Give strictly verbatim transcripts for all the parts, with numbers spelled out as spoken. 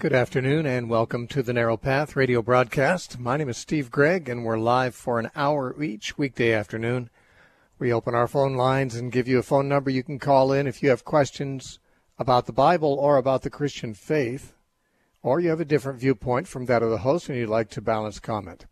Good afternoon and welcome to the Narrow Path radio broadcast. My name is Steve Gregg and we're live for an hour each weekday afternoon. We open our phone lines and give you a phone number you can call in if you have questions about the Bible or about the Christian faith, or you have a different viewpoint from that of the host and you'd like to balance comment.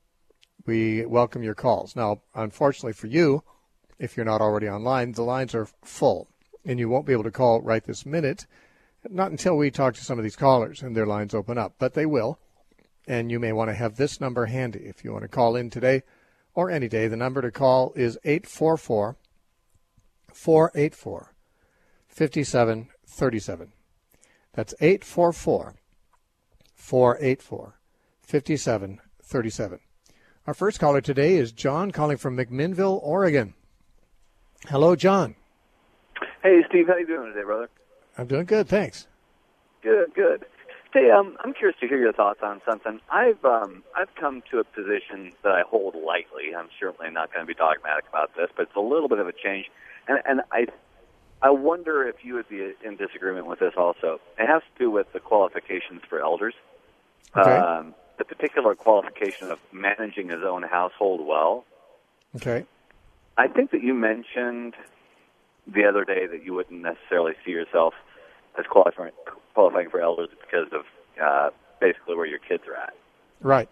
We welcome your calls. Now, unfortunately for you, if you're not already online, the lines are full and you won't be able to call right this minute. Not until we talk to some of these callers and their lines open up, but they will. And you may want to have this number handy if you want to call in today or any day. The number to call is eight four four, four eight four, five seven three seven. That's eight four four, four eight four, five seven three seven. Our first caller today is John calling from McMinnville, Oregon. Hello, John. Hey, Steve. How you doing today, brother? I'm doing good, thanks. Good, good. Hey, um, I'm curious to hear your thoughts on something. I've um, I've come to a position that I hold lightly. I'm certainly not going to be dogmatic about this, but it's a little bit of a change. And, and I I wonder if you would be in disagreement with this also. It has to do with the qualifications for elders. Okay. Um, the particular qualification of managing his own household well. Okay. I think that you mentioned the other day that you wouldn't necessarily see yourself as qualifying qualifying for elders because of uh, basically where your kids are at. Right.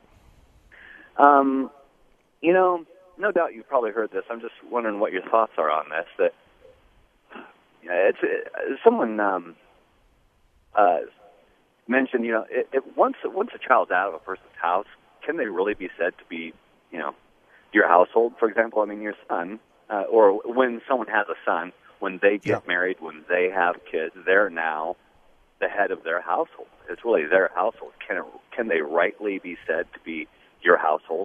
Um, you know, no doubt you've probably heard this. I'm just wondering what your thoughts are on this. That it's uh, someone um, uh, mentioned. You know, it, it, once once a child's out of a person's house, can they really be said to be, you know, your household? For example, I mean, your son. Uh, or when someone has a son, when they get yeah. married, when they have kids, they're now the head of their household. It's really their household. Can it, can they rightly be said to be your household?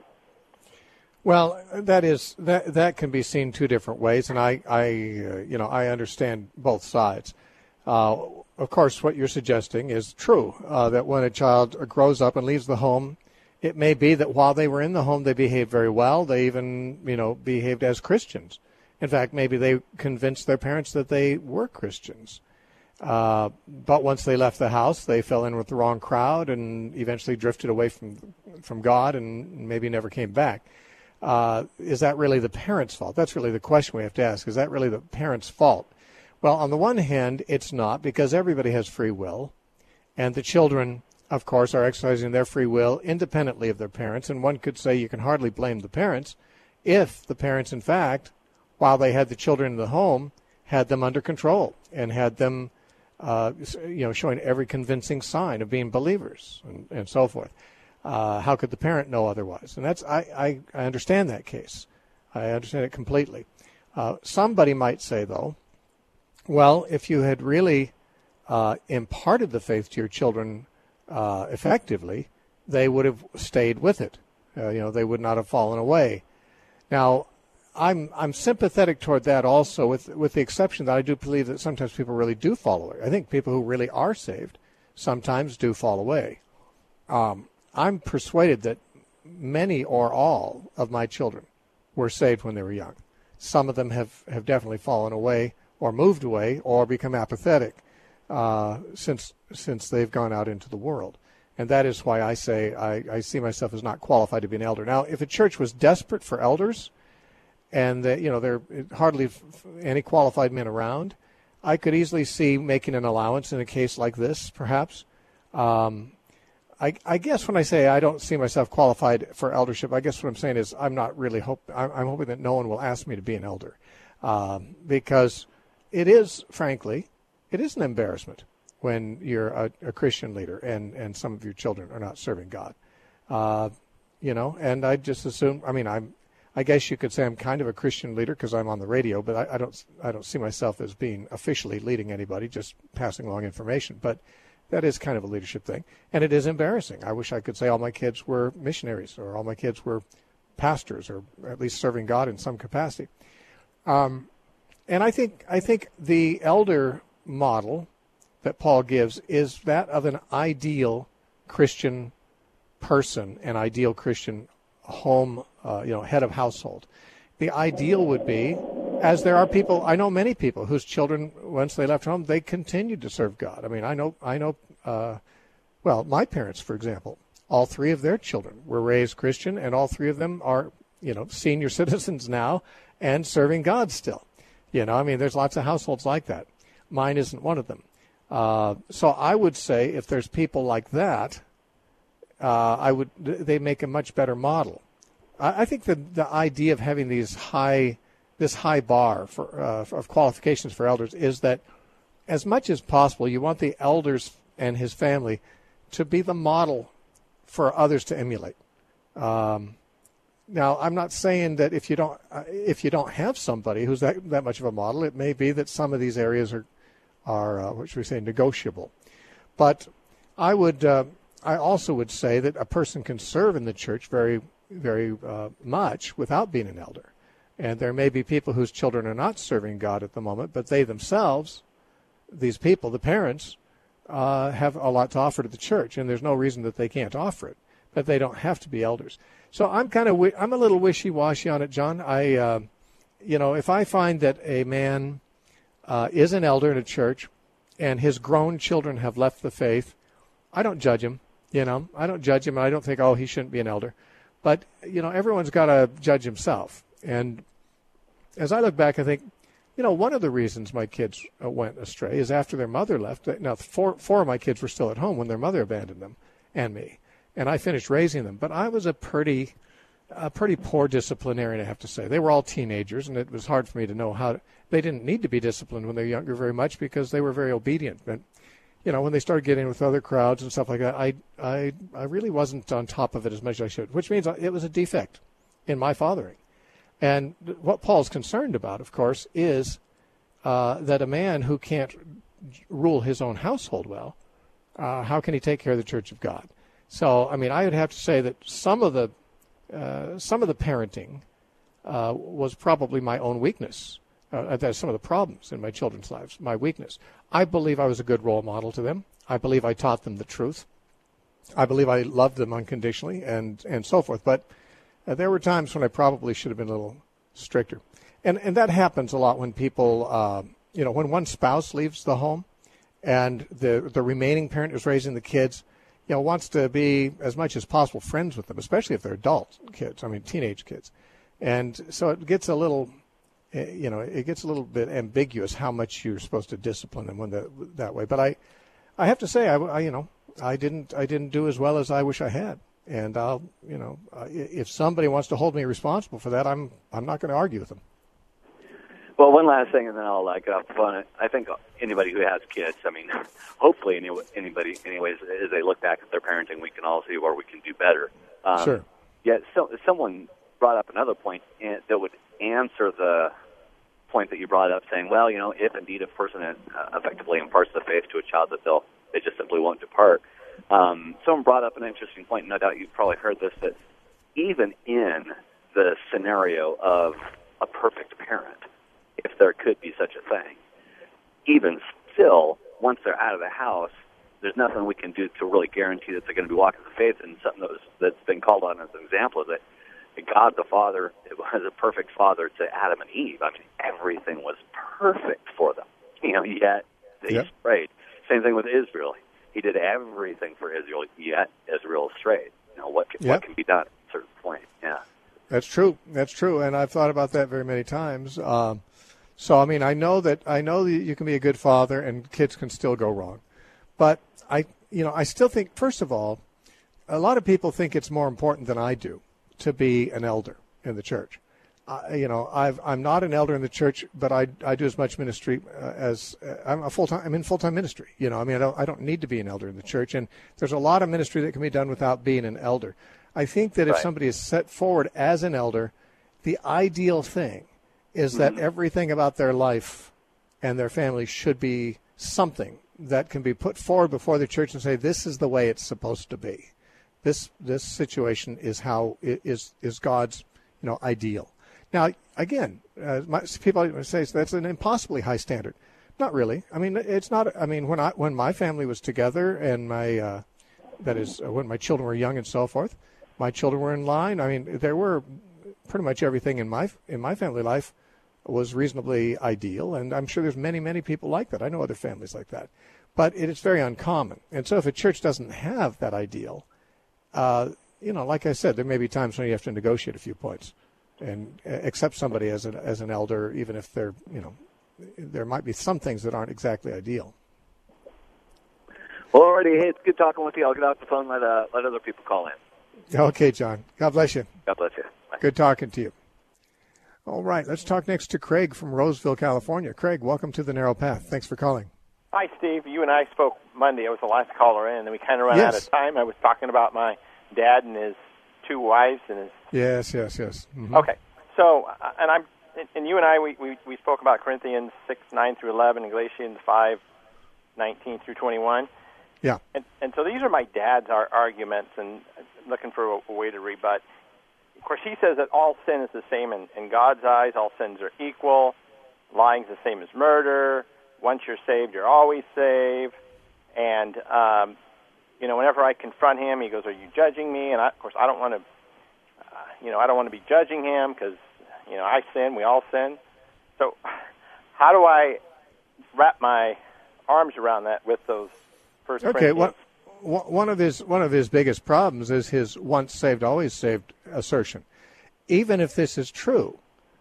Well, that is that that can be seen two different ways, and I, I uh, you know, I understand both sides. Uh, of course, what you're suggesting is true. Uh, that when a child grows up and leaves the home, it may be that while they were in the home, they behaved very well. They even, you know, behaved as Christians. In fact, maybe they convinced their parents that they were Christians. Uh, but once they left the house, they fell in with the wrong crowd and eventually drifted away from from God and maybe never came back. Uh, is that really the parents' fault? That's really the question we have to ask. Is that really the parents' fault? Well, on the one hand, it's not, because everybody has free will, and the children, of course, are exercising their free will independently of their parents, and one could say you can hardly blame the parents if the parents, in fact, while they had the children in the home, had them under control and had them, uh, you know, showing every convincing sign of being believers and, and so forth. Uh, how could the parent know otherwise? And that's I, I, I understand that case. I understand it completely. Uh, somebody might say, though, well, if you had really uh, imparted the faith to your children Uh, effectively, they would have stayed with it. Uh, you know, they would not have fallen away. Now, I'm I'm sympathetic toward that also, with with the exception that I do believe that sometimes people really do fall away. I think people who really are saved sometimes do fall away. Um, I'm persuaded that many or all of my children were saved when they were young. Some of them have, have definitely fallen away or moved away or become apathetic. Uh, since since they've gone out into the world. And that is why I say I, I see myself as not qualified to be an elder. Now, if a church was desperate for elders and, that, you know, there are hardly any qualified men around, I could easily see making an allowance in a case like this, perhaps. Um, I, I guess when I say I don't see myself qualified for eldership, I guess what I'm saying is I'm not really hope I'm, I'm hoping that no one will ask me to be an elder, um, because it is, frankly, it is an embarrassment when you're a, a Christian leader and, and some of your children are not serving God. Uh, you know, and I just assume, I mean, I'm, I guess you could say I'm kind of a Christian leader because I'm on the radio, but I, I don't, I don't see myself as being officially leading anybody, just passing along information. But that is kind of a leadership thing, and it is embarrassing. I wish I could say all my kids were missionaries or all my kids were pastors or at least serving God in some capacity. Um, and I think, I think the elder model that Paul gives is that of an ideal Christian person, an ideal Christian home, uh, you know, head of household. The ideal would be, as there are people, I know many people whose children, once they left home, they continued to serve God. I mean, I know, I know uh, Well, my parents, for example, all three of their children were raised Christian, and all three of them are, you know, senior citizens now and serving God still. You know, I mean, there's lots of households like that. Mine isn't one of them. Uh, so I would say if there's people like that, uh, I would they make a much better model. I, I think the the idea of having these high this high bar for uh, of qualifications for elders is that as much as possible you want the elders and his family to be the model for others to emulate. Um, now, I'm not saying that if you don't uh, if you don't have somebody who's that that much of a model, it may be that some of these areas are are uh, what should we say negotiable. But I would uh, I also would say that a person can serve in the church very very uh, much without being an elder. And there may be people whose children are not serving God at the moment, but they themselves, these people, the parents, uh, have a lot to offer to the church, and there's no reason that they can't offer it. But they don't have to be elders. So I'm kind of I'm a little wishy-washy on it, John. I, uh, you know, if I find that a man uh, is an elder in a church, and his grown children have left the faith, I don't judge him. You know, I don't judge him, and I don't think, oh, he shouldn't be an elder. But you know, everyone's got to judge himself. And as I look back, I think, you know, one of the reasons my kids uh, went astray is after their mother left. Now, four, four of my kids were still at home when their mother abandoned them and me, and I finished raising them. But I was a pretty, a pretty poor disciplinarian, I have to say. They were all teenagers, and it was hard for me to know how to, they didn't need to be disciplined when they were younger very much because they were very obedient. But, you know, when they started getting with other crowds and stuff like that, I, I, I really wasn't on top of it as much as I should, which means it was a defect in my fathering. And what Paul's concerned about, of course, is uh, that a man who can't rule his own household well, uh, how can he take care of the church of God? So, I mean, I would have to say that some of the uh, some of the parenting uh, was probably my own weakness. Uh, that's some of the problems in my children's lives, my weakness. I believe I was a good role model to them. I believe I taught them the truth. I believe I loved them unconditionally and, and so forth. But Uh, there were times when I probably should have been a little stricter. And and that happens a lot when people, uh, you know, when one spouse leaves the home and the the remaining parent is raising the kids, you know, wants to be as much as possible friends with them, especially if they're adult kids, I mean, teenage kids. And so it gets a little, you know, it gets a little bit ambiguous how much you're supposed to discipline them when the, that way. But I, I have to say, I, I, you know, I didn't I didn't do as well as I wish I had. And I'll, you know, uh, if somebody wants to hold me responsible for that, I'm I'm not going to argue with them. Well, one last thing, and then I'll uh, get off the phone. I think anybody who has kids, I mean, hopefully any, anybody, anyways, as they look back at their parenting, we can all see where we can do better. Um, sure. Yeah. So someone brought up another point that would answer the point that you brought up, saying, well, you know, if indeed a person uh, effectively imparts the faith to a child, that they'll they just simply won't depart. Um, someone brought up an interesting point, no doubt you've probably heard this, that even in the scenario of a perfect parent, if there could be such a thing, even still, once they're out of the house, there's nothing we can do to really guarantee that they're going to be walking the faith. And something that was, that's been called on as an example is that God the Father was a perfect father to Adam and Eve. I mean, everything was perfect for them. You know, yet they yep. strayed. Same thing with Israel. He did everything for Israel, yet Israel strayed. You know, what can, yep. what can be done at a certain point? Yeah. That's true. That's true. And I've thought about that very many times. Um, so, I mean, I know that I know that you can be a good father and kids can still go wrong. But I, you know, I still think, first of all, a lot of people think it's more important than I do to be an elder in the church. Uh, you know, I've, I'm not an elder in the church, but I, I do as much ministry uh, as uh, I'm a full time. I'm in full time ministry. You know, I mean, I don't, I don't need to be an elder in the church, and there's a lot of ministry that can be done without being an elder. I think that if right. somebody is set forward as an elder, the ideal thing is mm-hmm. that everything about their life and their family should be something that can be put forward before the church and say, this is the way it's supposed to be. This this situation is how it is is God's, you know, ideal. Now, again, uh, my, people say that's an impossibly high standard. Not really. I mean, it's not. I mean, when I when my family was together and my uh, that is uh, when my children were young and so forth, my children were in line. I mean, there were pretty much everything in my in my family life was reasonably ideal, and I'm sure there's many many people like that. I know other families like that. but it is very uncommon. And so if a church doesn't have that ideal, uh, you know, like I said, there may be times when you have to negotiate a few points and accept somebody as an as an elder, even if they're, you know, there might be some things that aren't exactly ideal. Well, already, hey, it's good talking with you. I'll get off the phone, let uh, let other people call in. Okay, John. God bless you. God bless you. Bye. Good talking to you. All right, let's talk next to Craig from Roseville, California. Craig, welcome to The Narrow Path. Thanks for calling. Hi, Steve. You and I spoke Monday. I was the last caller in, and we kind of ran yes. out of time. I was talking about my dad and his two wives and his. Yes, yes, yes. Mm-hmm. Okay, so uh, and I'm and you and I we, we we spoke about Corinthians six nine through eleven and Galatians five nineteen through twenty one. Yeah. And and so these are my dad's our arguments, and I'm looking for a, a way to rebut. Of course, he says that all sin is the same in, in God's eyes. All sins are equal. Lying's the same as murder. Once you're saved, you're always saved. And, um, you know, whenever I confront him, he goes, are you judging me? And, I, of course, I don't want to, uh, you know, I don't want to be judging him because, you know, I sin. We all sin. So how do I wrap my arms around that with those First Okay, what, one of his one of his biggest problems is his once saved, always saved assertion. Even if this is true,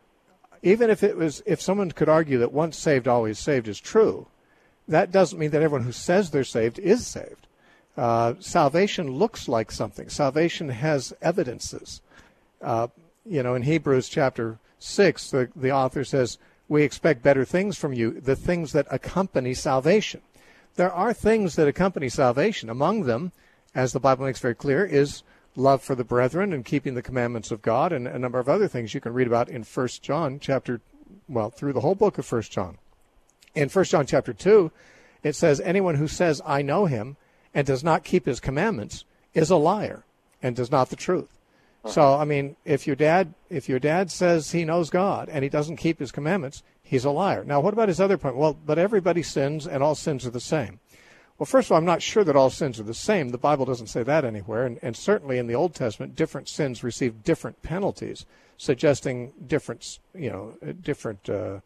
even if it was, if someone could argue that once saved, always saved is true, that doesn't mean that everyone who says they're saved is saved. Uh, salvation looks like something. Salvation has evidences. Uh, you know, in Hebrews chapter six, the, the author says, we expect better things from you, the things that accompany salvation. There are things that accompany salvation. Among them, as the Bible makes very clear, is love for the brethren and keeping the commandments of God, and a number of other things you can read about in First John chapter, well, through the whole book of First John. In First John chapter two, it says, anyone who says, I know him, and does not keep his commandments is a liar and does not the truth. Uh-huh. So, I mean, if your dad if your dad says he knows God and he doesn't keep his commandments, he's a liar. Now, what about his other point? Well, but everybody sins, and all sins are the same. Well, first of all, I'm not sure that all sins are the same. The Bible doesn't say that anywhere. And, and certainly in the Old Testament, different sins receive different penalties, suggesting different, you know, different uh,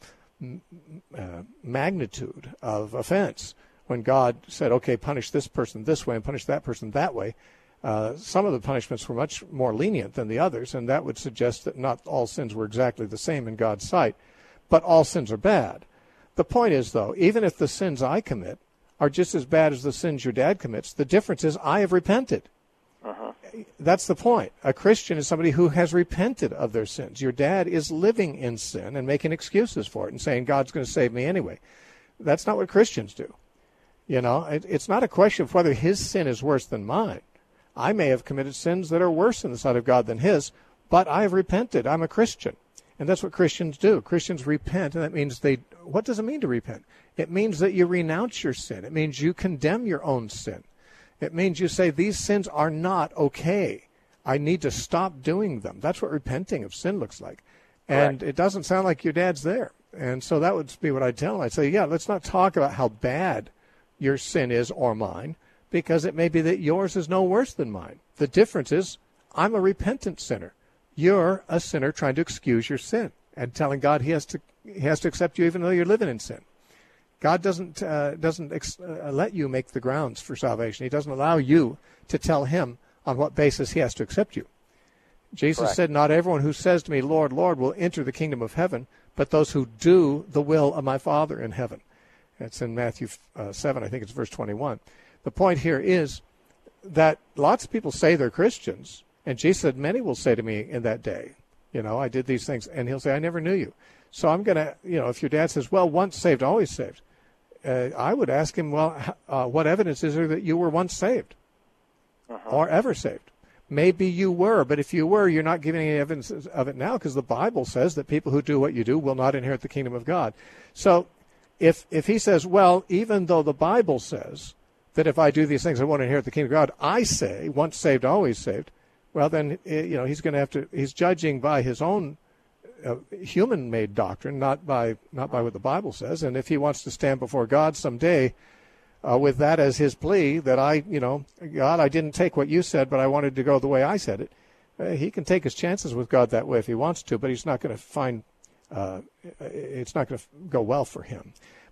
uh, magnitude of offense. When God said, okay, punish this person this way and punish that person that way, uh, some of the punishments were much more lenient than the others, and that would suggest that not all sins were exactly the same in God's sight. But all sins are bad. The point is, though, even if the sins I commit are just as bad as the sins your dad commits, the difference is I have repented. Uh-huh. That's the point. A Christian is somebody who has repented of their sins. Your dad is living in sin and making excuses for it and saying, God's going to save me anyway. That's not what Christians do. You know, it, it's not a question of whether his sin is worse than mine. I may have committed sins that are worse in the sight of God than his, but I have repented. I'm a Christian. And that's what Christians do. Christians repent, and that means they, what does it mean to repent? It means that you renounce your sin. It means you condemn your own sin. It means you say, these sins are not okay. I need to stop doing them. That's what repenting of sin looks like. And Correct. It doesn't sound like your dad's there. And so that would be what I'd tell him. I'd say, yeah, let's not talk about how bad your sin is or mine, because it may be that yours is no worse than mine. The difference is I'm a repentant sinner. You're a sinner trying to excuse your sin and telling God he has to he has to accept you even though you're living in sin. God doesn't uh, doesn't ex- uh, let you make the grounds for salvation. He doesn't allow you to tell him on what basis he has to accept you. Jesus Correct. Said, not everyone who says to me, Lord, Lord, will enter the kingdom of heaven, but those who do the will of my Father in heaven. That's in Matthew uh, seven, I think it's verse twenty-one. The point here is that lots of people say they're Christians, and Jesus said, many will say to me in that day, you know, I did these things, and he'll say, I never knew you. So I'm going to, you know, if your dad says, well, once saved, always saved, uh, I would ask him, well, uh, what evidence is there that you were once saved uh-huh. or ever saved? Maybe you were, but if you were, you're not giving any evidence of it now, because the Bible says that people who do what you do will not inherit the kingdom of God. So if if he says, well, even though the Bible says that if I do these things, I won't inherit the kingdom of God, I say, once saved, always saved, well, then, you know, he's going to have to, he's judging by his own uh, human-made doctrine, not by not by what the Bible says. And if he wants to stand before God someday uh, with that as his plea, that I, you know, God, I didn't take what you said, but I wanted to go the way I said it, uh, he can take his chances with God that way if he wants to, but he's not going to find, uh, it's not going to go well for him.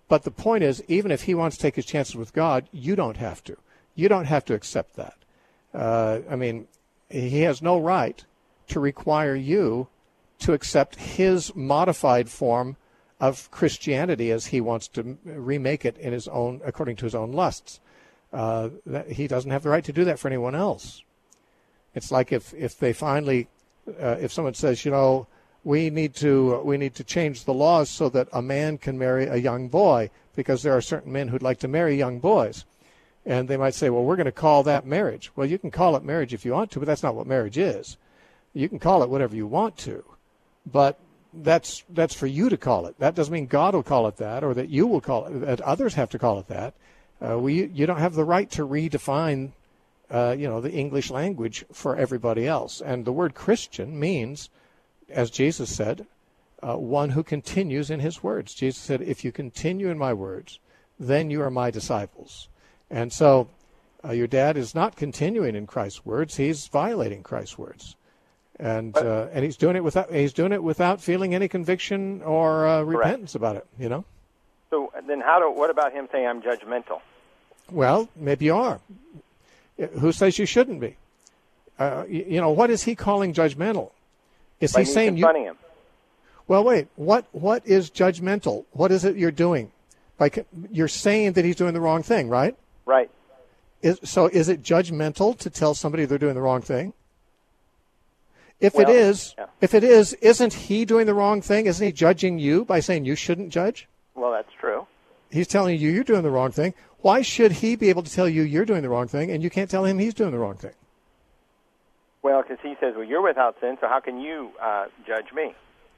But the point is, even if he wants to take his chances with God, you don't have to. You don't have to accept that. Uh, I mean, he has no right to require you to accept his modified form of Christianity as he wants to remake it in his own, according to his own lusts. Uh, that he doesn't have the right to do that for anyone else. It's like if, if they finally, uh, if someone says, you know, we need to we need to change the laws so that a man can marry a young boy because there are certain men who'd like to marry young boys. And they might say, well, we're going to call that marriage. Well, you can call it marriage if you want to, but that's not what marriage is. You can call it whatever you want to, but that's that's for you to call it. That doesn't mean God will call it that, or that you will call it, that others have to call it that. Uh, we, you don't have the right to redefine, uh, you know, the English language for everybody else. And the word Christian means, as Jesus said, uh, one who continues in his words. Jesus said, if you continue in my words, then you are my disciples. And so uh, your dad is not continuing in Christ's words. He's violating Christ's words. And uh, and he's doing it without he's doing it without feeling any conviction or uh, repentance about it, you know? So then how do, what about him saying I'm judgmental? Well, maybe you are. Who says you shouldn't be? Uh, you, you know, what is he calling judgmental? Is By he me saying confronting you? him. Well, wait. What what is judgmental? What is it you're doing? Like you're saying that he's doing the wrong thing, right? Right. Is, so is it judgmental to tell somebody they're doing the wrong thing? If well, it is, yeah. if it is, isn't he doing the wrong thing? Isn't he judging you by saying you shouldn't judge? Well, that's true. He's telling you you're doing the wrong thing. Why should he be able to tell you you're doing the wrong thing and you can't tell him he's doing the wrong thing? Well, because he says, well, you're without sin, so how can you uh, judge me?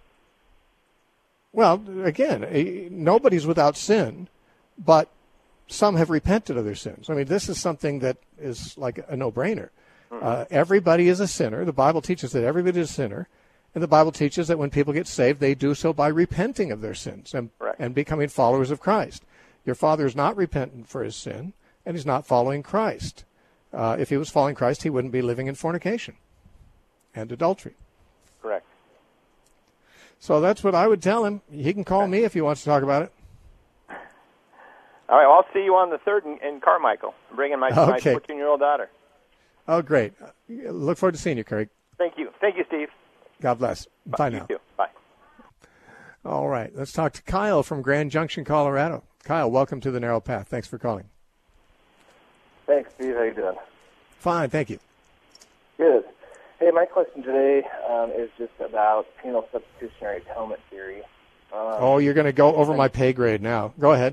Well, again, nobody's without sin, but some have repented of their sins. I mean, this is something that is like a no-brainer. Mm-hmm. Uh, everybody is a sinner. The Bible teaches that everybody is a sinner. And the Bible teaches that when people get saved, they do so by repenting of their sins and, right. and becoming followers of Christ. Your father is not repentant for his sin, and he's not following Christ. Uh, if he was following Christ, he wouldn't be living in fornication and adultery. Correct. So that's what I would tell him. He can call me if he wants to talk about it. All right, well, I'll see you on the third in, in Carmichael. I'm bringing my, my okay. fourteen-year-old daughter. Oh, great. Look forward to seeing you, Craig. Thank you. Thank you, Steve. God bless. Bye, Bye now. You too. Bye. All right. Let's talk to Kyle from Grand Junction, Colorado. Kyle, welcome to The Narrow Path. Thanks for calling. Thanks, Steve. How you doing? Fine, thank you. Good. Hey, my question today um, is just about penal substitutionary atonement theory. Um, oh, you're going to go over my pay grade now. Go ahead.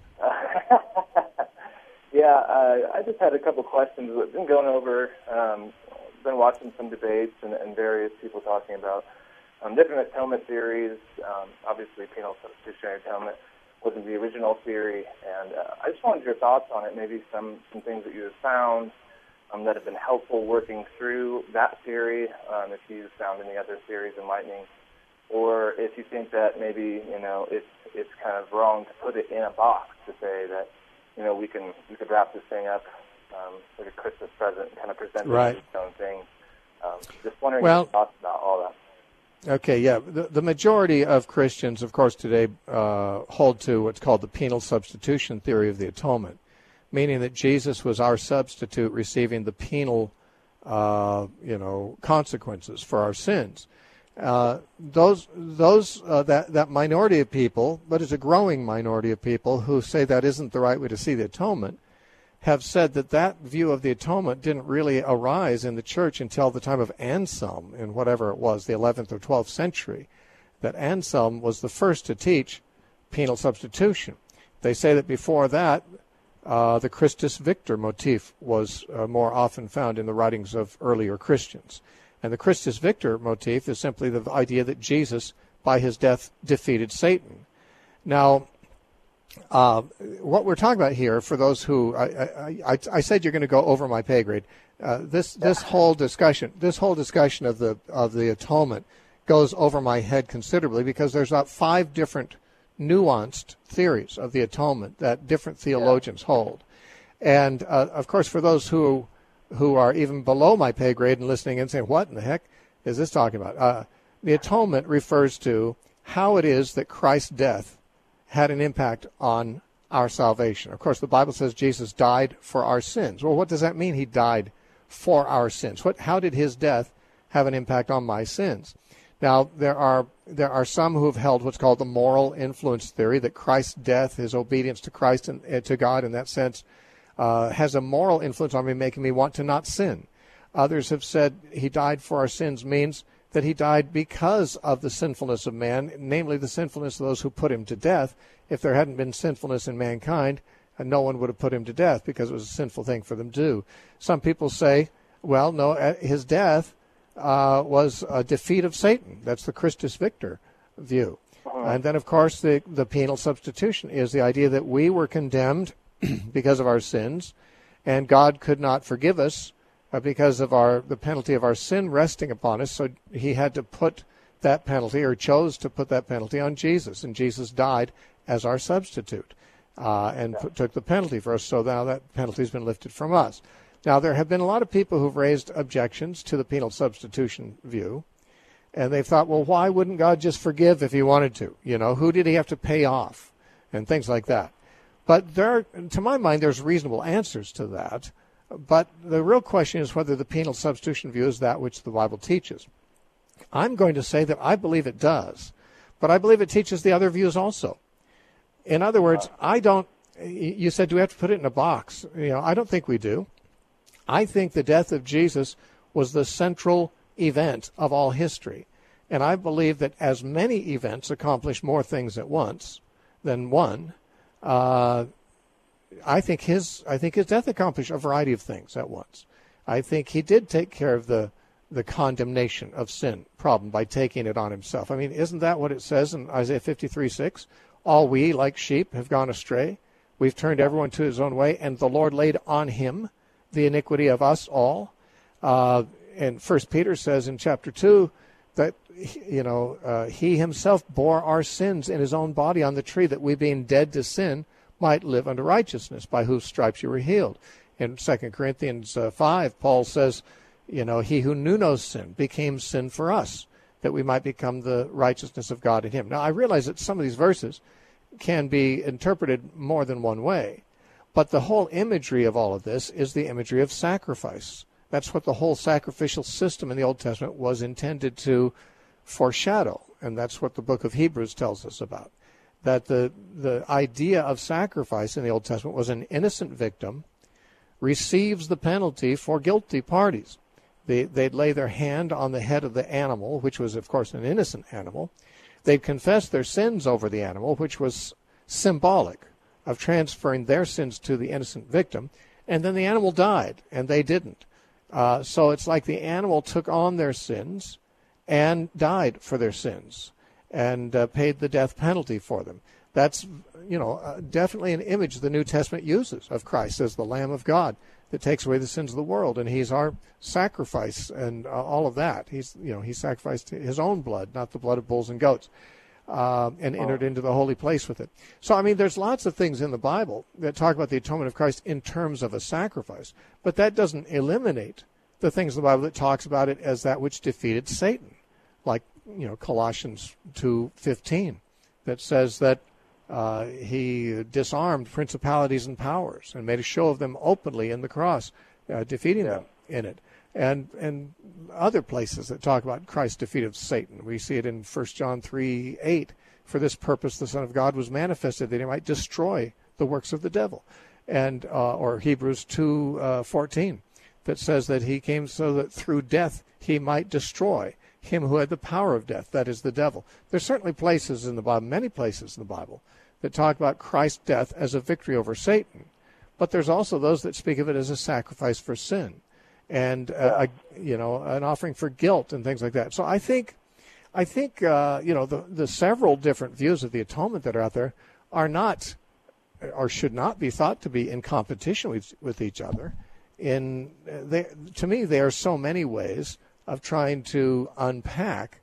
yeah, uh, I just had a couple questions. We've been going over, um, been watching some debates and, and various people talking about um, different atonement theories. Um, obviously, penal substitutionary atonement wasn't the original theory, and uh, I just wanted your thoughts on it, maybe some, some things that you have found um, that have been helpful working through that theory, um, if you've found any other theories enlightening, or if you think that maybe, you know, it's it's kind of wrong to put it in a box to say that, you know, we can we could wrap this thing up um, like a Christmas present and kind of present right. it as its own thing. Um, just wondering well, your thoughts about all that. Okay, yeah. The, the majority of Christians, of course, today uh, hold to what's called the penal substitution theory of the atonement, meaning that Jesus was our substitute receiving the penal, uh, you know, consequences for our sins. Uh, those, those, uh, that, that minority of people, but it's a growing minority of people who say that isn't the right way to see the atonement, have said that that view of the atonement didn't really arise in the church until the time of Anselm in whatever it was, the eleventh or twelfth century, that Anselm was the first to teach penal substitution. They say that before that, uh, the Christus Victor motif was uh, more often found in the writings of earlier Christians. And the Christus Victor motif is simply the idea that Jesus, by his death, defeated Satan. Now, uh, what we're talking about here, for those who I, I, I, I said you're going to go over my pay grade. Uh, this this whole discussion, this whole discussion of the of the atonement, goes over my head considerably because there's about five different nuanced theories of the atonement that different theologians yeah. hold, and uh, of course, for those who who are even below my pay grade and listening and saying, what in the heck is this talking about? Uh, the atonement refers to how it is that Christ's death had an impact on our salvation. Of course, the Bible says Jesus died for our sins. Well, what does that mean, he died for our sins? What? How did his death have an impact on my sins? Now, there are there are some who have held what's called the moral influence theory, that Christ's death, his obedience to Christ and uh, to God in that sense, uh, has a moral influence on me, making me want to not sin. Others have said he died for our sins means that he died because of the sinfulness of man, namely the sinfulness of those who put him to death. If there hadn't been sinfulness in mankind, uh, no one would have put him to death because it was a sinful thing for them to do. Some people say, well, no, uh, his death uh, was a defeat of Satan. That's the Christus Victor view. Uh-huh. And then, of course, the, the penal substitution is the idea that we were condemned because of our sins, and God could not forgive us uh, because of our the penalty of our sin resting upon us, so he had to put that penalty, or chose to put that penalty on Jesus, and Jesus died as our substitute uh, and yeah. put, took the penalty for us, so now that penalty has been lifted from us. Now, there have been a lot of people who've raised objections to the penal substitution view, and they've thought, well, why wouldn't God just forgive if he wanted to? You know, who did he have to pay off? And things like that. But there, to my mind, there's reasonable answers to that. But the real question is whether the penal substitution view is that which the Bible teaches. I'm going to say that I believe it does, but I believe it teaches the other views also. In other words, I don't, you said, do we have to put it in a box? You know, I don't think we do. I think the death of Jesus was the central event of all history. And I believe that as many events accomplish more things at once than one, uh, I think his I think his death accomplished a variety of things at once. I think he did take care of the the condemnation of sin problem by taking it on himself. I mean, isn't that what it says in Isaiah fifty-three six? All we, like sheep, have gone astray. We've turned everyone to his own way, and the Lord laid on him the iniquity of us all. Uh, and First Peter says in chapter two that, you know, uh, he himself bore our sins in his own body on the tree, that we, being dead to sin, might live unto righteousness, by whose stripes you were healed. In Second Corinthians uh, five, Paul says, you know, he who knew no sin became sin for us, that we might become the righteousness of God in him. Now, I realize that some of these verses can be interpreted more than one way, but the whole imagery of all of this is the imagery of sacrifice. That's what the whole sacrificial system in the Old Testament was intended to foreshadow, and that's what the book of Hebrews tells us about. That the, the idea of sacrifice in the Old Testament was an innocent victim receives the penalty for guilty parties. They, they'd lay their hand on the head of the animal, which was, of course, an innocent animal. They'd confess their sins over the animal, which was symbolic of transferring their sins to the innocent victim. And then the animal died, and they didn't. Uh, so it's like the animal took on their sins and died for their sins and uh, paid the death penalty for them. That's, you know, uh, definitely an image the New Testament uses of Christ as the Lamb of God that takes away the sins of the world, and he's our sacrifice and uh, all of that. He's, you know, he sacrificed his own blood, not the blood of bulls and goats, uh, and entered into the holy place with it. So, I mean, there's lots of things in the Bible that talk about the atonement of Christ in terms of a sacrifice, but that doesn't eliminate the things in the Bible that talks about it as that which defeated Satan, like, you know, Colossians two fifteen, that says that Uh, he disarmed principalities and powers and made a show of them openly in the cross, uh, defeating yeah. them in it. And and other places that talk about Christ's defeat of Satan. We see it in First John three eight. For this purpose the Son of God was manifested, that he might destroy the works of the devil. And uh, or Hebrews two fourteen, that says that he came so that through death he might destroy him who had the power of death, that is the devil. There's certainly places in the Bible, many places in the Bible, that talk about Christ's death as a victory over Satan. But there's also those that speak of it as a sacrifice for sin and, uh, a, you know, an offering for guilt and things like that. So I think, I think uh, you know, the, the several different views of the atonement that are out there are not, or should not be thought to be in competition with, with each other. In they, to me, there are so many ways of trying to unpack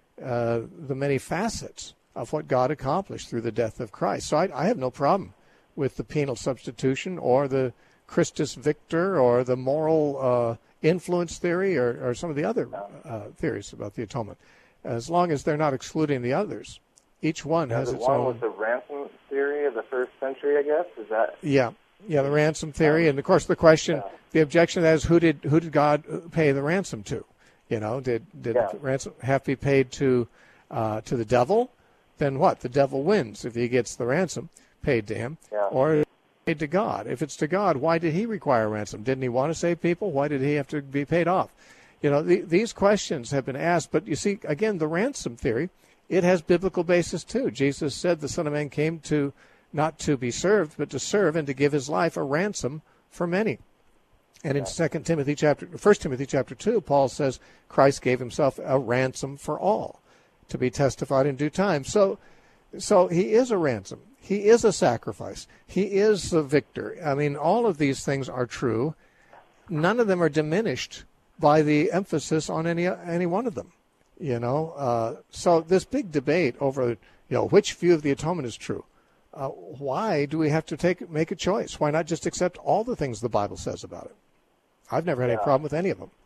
uh, the many facets of what God accomplished through the death of Christ. So I, I have no problem with the penal substitution or the Christus Victor or the moral uh, influence theory or, or some of the other uh, theories about the atonement, as long as they're not excluding the others. Each one Now, has the its one own. was the ransom theory of the first century, I guess. Is that? Yeah, yeah, the ransom theory, and of course the question, Yeah. the objection to that is who did who did God pay the ransom to? You know, did did Yeah. the ransom have to be paid to uh, to the devil? Then what? The devil wins if he gets the ransom paid to him, Yeah. or paid to God. If it's to God, why did he require a ransom? Didn't he want to save people? Why did he have to be paid off? You know, the, these questions have been asked, but you see, again, the ransom theory, it has biblical basis too. Jesus said the Son of Man came to not to be served, but to serve and to give his life a ransom for many. And in Second Timothy chapter, First Timothy chapter two, Paul says Christ gave himself a ransom for all, to be testified in due time. So, so he is a ransom. He is a sacrifice. He is the victor. I mean, all of these things are true. None of them are diminished by the emphasis on any any one of them. You know, uh, so this big debate over, you know, which view of the atonement is true. Uh, why do we have to take make a choice? Why not just accept all the things the Bible says about it? I've never had Yeah. any problem with any of them.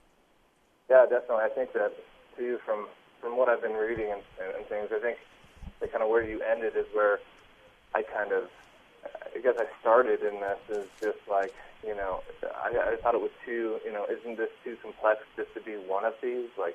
Yeah, definitely. I think that too, from from what I've been reading and, and, and things, I think that kind of where you ended is where I kind of, I guess I started in this is just like, you know, I, I thought it was too, you know, isn't this too complex just to be one of these? Like,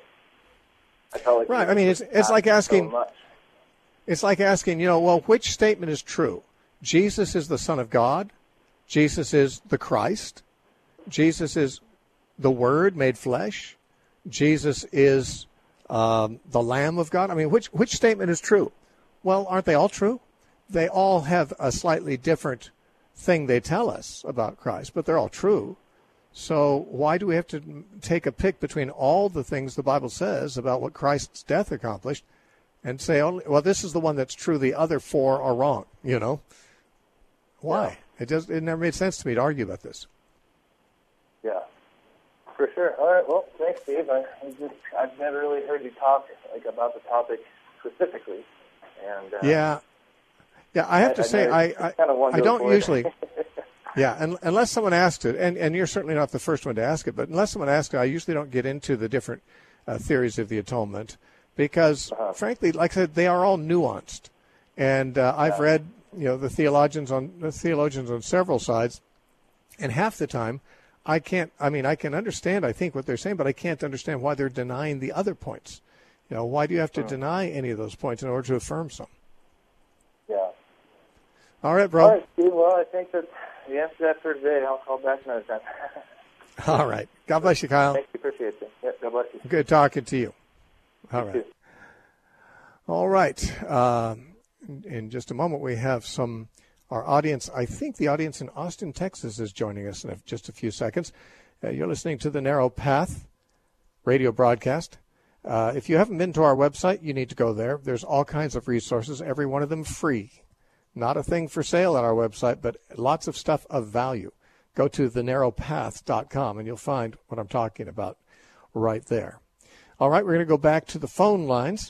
I felt like Right. I mean, it's it's like asking. so much. It's like asking, you know, well, which statement is true? Jesus is the Son of God. Jesus is the Christ. Jesus is the Word made flesh. Jesus is um, the Lamb of God. I mean, which which statement is true? Well, aren't they all true? They all have a slightly different thing they tell us about Christ, but they're all true. So why do we have to take a pick between all the things the Bible says about what Christ's death accomplished and say, only, well, this is the one that's true, the other four are wrong, you know? Why? Yeah. It just it never made sense to me to argue about this. Yeah, for sure. All right. Well, thanks, Steve. I, I just, I've never really heard you talk like about the topic specifically, and uh, Yeah. Yeah, I have I- to I say, know I, it's I, kind of one I to don't avoid. usually, yeah, un, unless someone asked it, and, and you're certainly not the first one to ask it, but unless someone asked it, I usually don't get into the different uh, theories of the atonement because, Uh-huh. frankly, like I said, they are all nuanced. And uh, I've Yeah. read, you know, the theologians on the theologians on several sides, and half the time, I can't. I mean, I can understand, I think, what they're saying, but I can't understand why they're denying the other points. You know, why do you have to Hmm. deny any of those points in order to affirm some? Yeah. All right, bro. All right, Steve. Well, I think that the answer to that for today. I'll call back another time. All right. God bless you, Kyle. Thank you. Appreciate you. Yeah, God bless you. Good talking to you. All You right. too. All right. Um, in, in just a moment, we have some, our audience, I think the audience in Austin, Texas is joining us in a, just a few seconds. Uh, you're listening to the Narrow Path radio broadcast. Uh, if you haven't been to our website, you need to go there. There's all kinds of resources, every one of them free. Not a thing for sale on our website, but lots of stuff of value. Go to the narrow path dot com and you'll find what I'm talking about right there. All right, we're going to go back to the phone lines.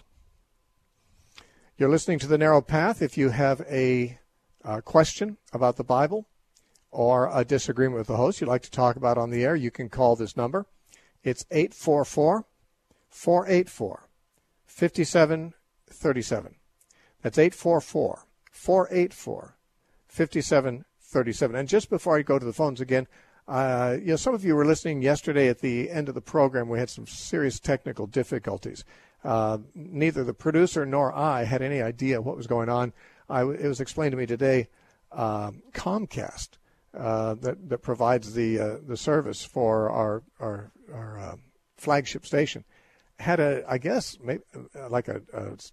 You're listening to The Narrow Path. If you have a uh, question about the Bible or a disagreement with the host you'd like to talk about on the air, you can call this number. It's eight four four, four eight four, five seven three seven. That's eight four four, four eight four, five seven three seven. And just before I go to the phones again, uh, you know, some of you were listening yesterday at the end of the program. We had some serious technical difficulties. Uh, neither the producer nor I had any idea what was going on. I, it was explained to me today, uh, Comcast, uh, that, that provides the uh, the service for our our, our uh, flagship station, had a, I guess, maybe, uh, like a,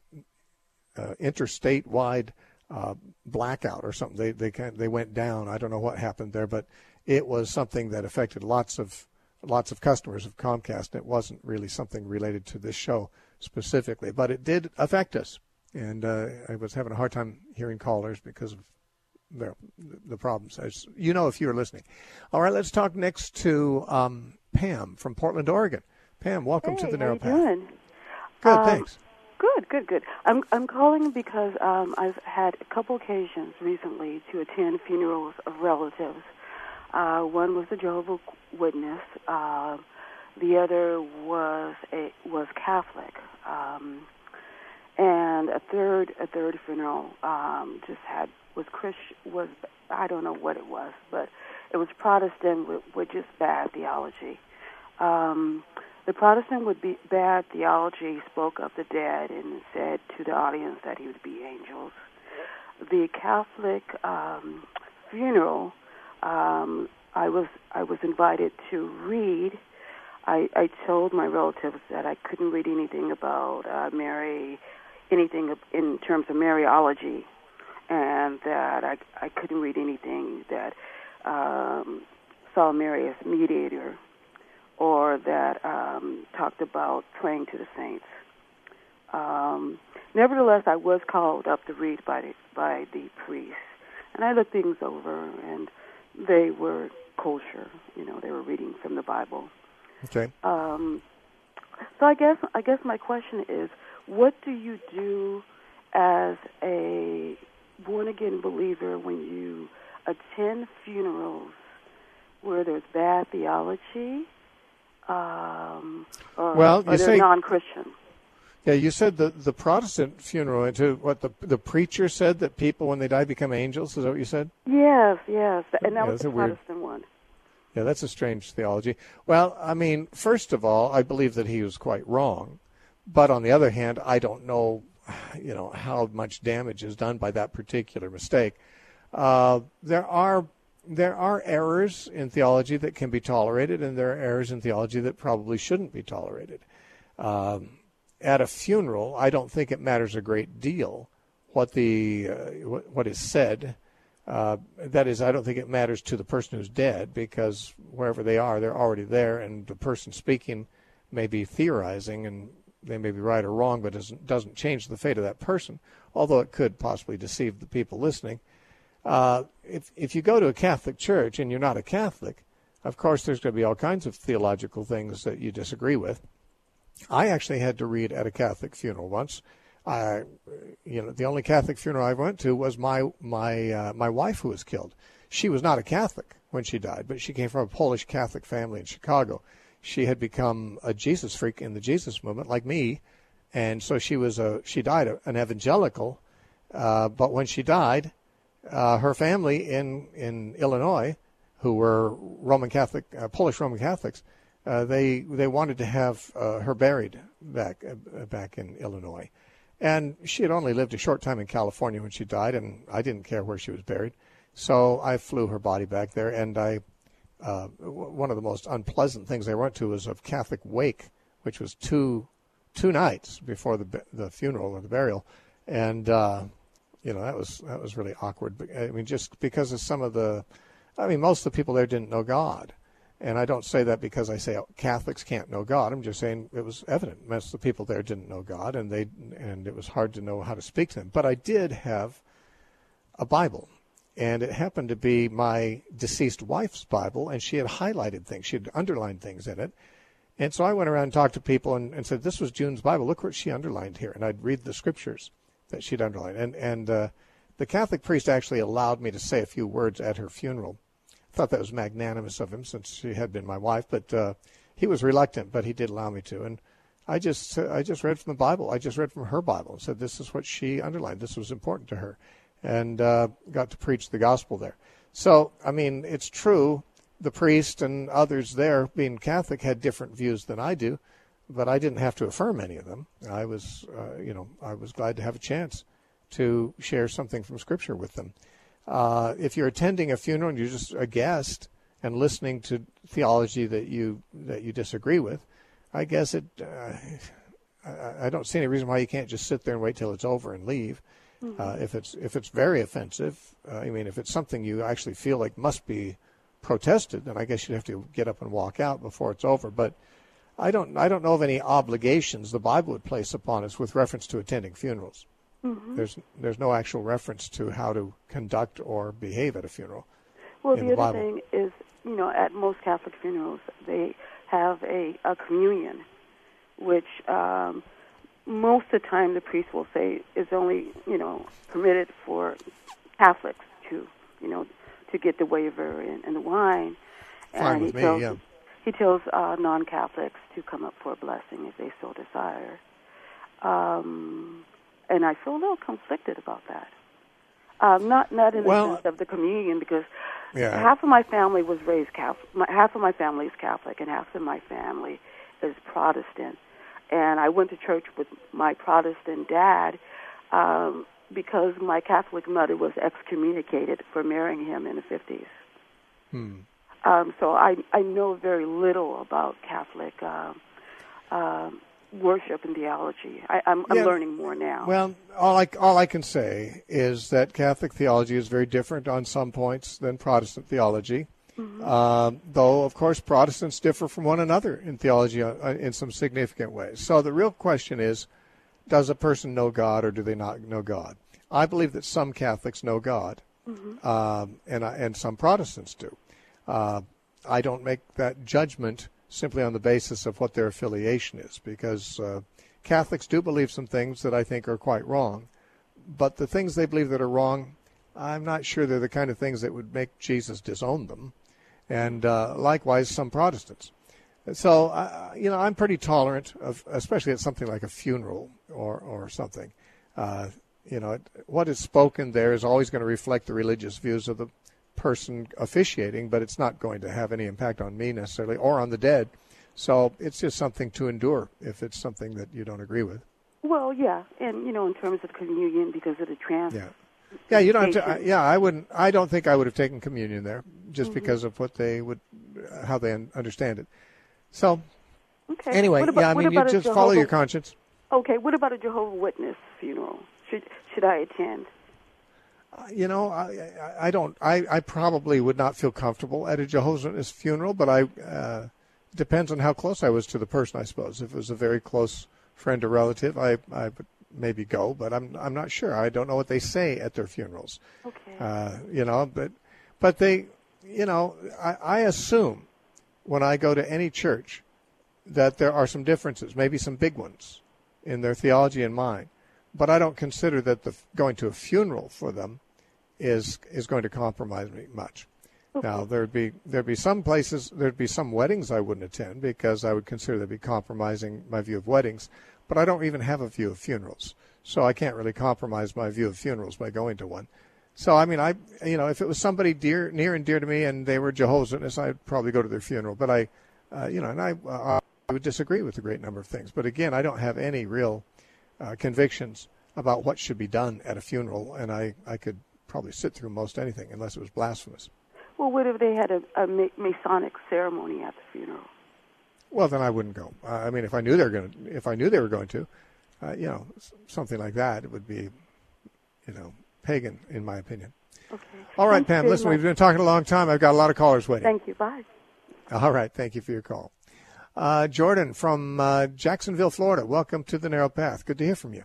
a, a interstate-wide uh, blackout or something. They they kind they went down. I don't know what happened there, but it was something that affected lots of lots of customers of Comcast. It wasn't really something related to this show specifically, but it did affect us. And uh, I was having a hard time hearing callers because of the, the problems, as you know if you were listening. All right, let's talk next to um, Pam from Portland, Oregon. Pam, welcome hey, to the Narrow how you Path. doing? Good, Um, thanks. Good, good, good. I'm I'm calling because um, I've had a couple occasions recently to attend funerals of relatives. Uh, one was a Jehovah's Witness. Uh, the other was a was Catholic. Um, and a third a third funeral um, just had was Chris was I don't know what it was, but it was Protestant with, with just bad theology. Um, the Protestant with be, bad theology spoke of the dead and said to the audience that he would be angels. The Catholic um, funeral, um, I was I was invited to read. I, I told my relatives that I couldn't read anything about uh, Mary, anything in terms of Mariology, and that I, I couldn't read anything that um, saw Mary as mediator or that um, talked about praying to the saints. Um, nevertheless, I was called up to read by the, by the priest, and I looked things over, and they were kosher. You know, they were reading from the Bible. Okay. Um, so I guess I guess my question is, what do you do as a born-again believer when you attend funerals where there's bad theology um, or, well, or you they're say, non-Christian? Yeah, you said the, the Protestant funeral, into what the the preacher said that people, when they die, become angels. Is that what you said? Yes, yes. And that Yeah, was the weird... Protestant one. Yeah, that's a strange theology. Well, I mean, first of all, I believe that he was quite wrong. But on the other hand, I don't know, you know, how much damage is done by that particular mistake. Uh, there are there are errors in theology that can be tolerated, and there are errors in theology that probably shouldn't be tolerated. Um, at a funeral, I don't think it matters a great deal what the uh, what, what is said. Uh, that is, I don't think it matters to the person who's dead, because wherever they are, they're already there, and the person speaking may be theorizing, and they may be right or wrong, but doesn't doesn't change the fate of that person, although it could possibly deceive the people listening. Uh, if if you go to a Catholic church and you're not a Catholic, of course there's going to be all kinds of theological things that you disagree with. I actually had to read at a Catholic funeral once. I, you know, the only Catholic funeral I went to was my my uh, my wife, who was killed. She was not a Catholic when she died, but she came from a Polish Catholic family in Chicago. She had become a Jesus freak in the Jesus movement, like me, and so she was a she died a, an evangelical. Uh, but when she died, uh, her family in in Illinois, who were Roman Catholic, uh, Polish Roman Catholics, uh, they they wanted to have uh, her buried back uh, back in Illinois. And she had only lived a short time in California when she died, and I didn't care where she was buried. So I flew her body back there, and I, uh, w- one of the most unpleasant things I went to was a Catholic wake, which was two two nights before the the funeral or the burial. And, uh, you know, that was that was really awkward. I mean, just because of some of the, I mean, most of the people there didn't know God. And I don't say that because I say Catholics can't know God. I'm just saying it was evident. Most of the people there didn't know God, and they and it was hard to know how to speak to them. But I did have a Bible, and it happened to be my deceased wife's Bible, and she had highlighted things. She had underlined things in it. And so I went around and talked to people and, and said, this was June's Bible. Look what she underlined here. And I'd read the scriptures that she'd underlined. And, and uh, the Catholic priest actually allowed me to say a few words at her funeral. I thought that was magnanimous of him, since she had been my wife, but uh, he was reluctant, but he did allow me to. And I just I just read from the Bible. I just read from her Bible and said this is what she underlined. This was important to her, and uh, got to preach the gospel there. So, I mean, it's true, the priest and others there, being Catholic, had different views than I do, but I didn't have to affirm any of them. I was, uh, you know, I was glad to have a chance to share something from Scripture with them. Uh, if you're attending a funeral and you're just a guest and listening to theology that you that you disagree with, I guess it. Uh, I, I don't see any reason why you can't just sit there and wait till it's over and leave. Mm-hmm. Uh, if it's if it's very offensive, uh, I mean, if it's something you actually feel like must be protested, then I guess you'd have to get up and walk out before it's over. But I don't I don't know of any obligations the Bible would place upon us with reference to attending funerals. Mm-hmm. There's there's no actual reference to how to conduct or behave at a funeral. Well, the, the other Bible. thing is, you know, at most Catholic funerals, they have a, a communion, which um, most of the time the priest will say is only, you know, permitted for Catholics to, you know, to get the wafer and, and the wine. Fine and with he me, tells, yeah. He tells uh, non-Catholics to come up for a blessing if they so desire. Um, and I feel a little conflicted about that. Um, not not in the well, sense of the communion, because yeah. half of my family was raised Catholic. My, half of my family is Catholic, and half of my family is Protestant. And I went to church with my Protestant dad um, because my Catholic mother was excommunicated for marrying him in the fifties. Hmm. Um, so I I know very little about Catholic uh, uh, worship and theology. I, I'm, I'm yeah. learning more now. Well, all I all I can say is that Catholic theology is very different on some points than Protestant theology. Mm-hmm. Uh, though, of course, Protestants differ from one another in theology uh, in some significant ways. So the real question is, does a person know God or do they not know God? I believe that some Catholics know God, mm-hmm. um, and and some Protestants do. Uh, I don't make that judgment simply on the basis of what their affiliation is, because uh, Catholics do believe some things that I think are quite wrong. But the things they believe that are wrong, I'm not sure they're the kind of things that would make Jesus disown them. And uh, likewise, some Protestants. So, uh, you know, I'm pretty tolerant of, especially at something like a funeral or, or something. Uh, you know, what is spoken there is always going to reflect the religious views of the person officiating, but it's not going to have any impact on me necessarily or on the dead. So it's just something to endure if it's something that you don't agree with. Well, yeah, and, you know, in terms of communion, because of the trans. Yeah. Yeah, you don't have to, yeah, I wouldn't, I don't think I would have taken communion there just mm-hmm. because of what they would, how they understand it. So, okay. anyway, about, yeah, I mean, you just Jehovah, follow your conscience. Okay, what about a Jehovah's Witness funeral? Should should I attend? Uh, you know, I, I, I don't, I, I probably would not feel comfortable at a Jehovah's Witness funeral, but I, uh, it depends on how close I was to the person, I suppose. If it was a very close friend or relative, I, I would maybe go, but I'm I'm not sure. I don't know what they say at their funerals. Okay. Uh, you know, but but they, you know, I, I assume when I go to any church that there are some differences, maybe some big ones in their theology and mine, but I don't consider that the going to a funeral for them is is going to compromise me much. Okay. Now there'd be there'd be some places there'd be some weddings I wouldn't attend because I would consider that be compromising my view of weddings. But I don't even have a view of funerals, so I can't really compromise my view of funerals by going to one. So, I mean, I, you know, if it was somebody dear, near and dear to me and they were Jehovah's Witness, I'd probably go to their funeral. But I, uh, you know, and I, uh, I would disagree with a great number of things. But again, I don't have any real uh, convictions about what should be done at a funeral, and I, I could probably sit through most anything unless it was blasphemous. Well, what if they had a, a Masonic ceremony at the funeral? Well, then I wouldn't go. Uh, I mean, if I knew they were going to, if I knew they were going to, uh, you know, something like that, it would be, you know, pagan, in my opinion. Okay. All right, Thanks Pam. Listen, much. we've been talking a long time. I've got a lot of callers waiting. Thank you. Bye. All right. Thank you for your call. Uh, Jordan from uh, Jacksonville, Florida. Welcome to the Narrow Path. Good to hear from you.